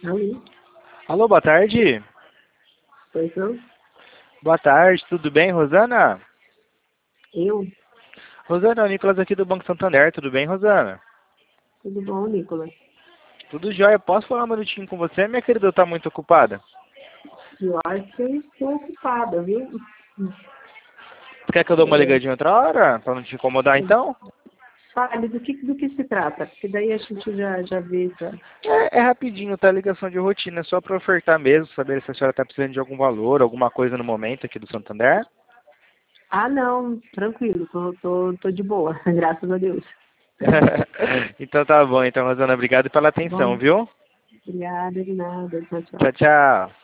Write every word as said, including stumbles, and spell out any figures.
Alô? Alô, boa tarde. Pois não? Boa tarde, tudo bem, Rosana? Eu? Rosana, é o Nicolas aqui do Banco Santander, tudo bem, Rosana? Tudo bom, Nicolas? Tudo jóia, posso falar um minutinho com você, minha querida, ou tá muito ocupada? Eu acho que eu estou ocupada, viu? Quer que eu dê uma É, ligadinha outra hora, pra não te incomodar então? fale do que, do que se trata, porque daí a gente já, já vê isso. É, é rapidinho, tá? Ligação de rotina, é só pra ofertar mesmo, saber se a senhora tá precisando de algum valor, alguma coisa no momento aqui do Santander. Ah, não, tranquilo, tô, tô, tô de boa, graças a Deus. Então tá bom, então, Rosana, obrigado pela Tá atenção, bom? viu? Obrigada, de nada, tchau, tchau. Tchau, tchau.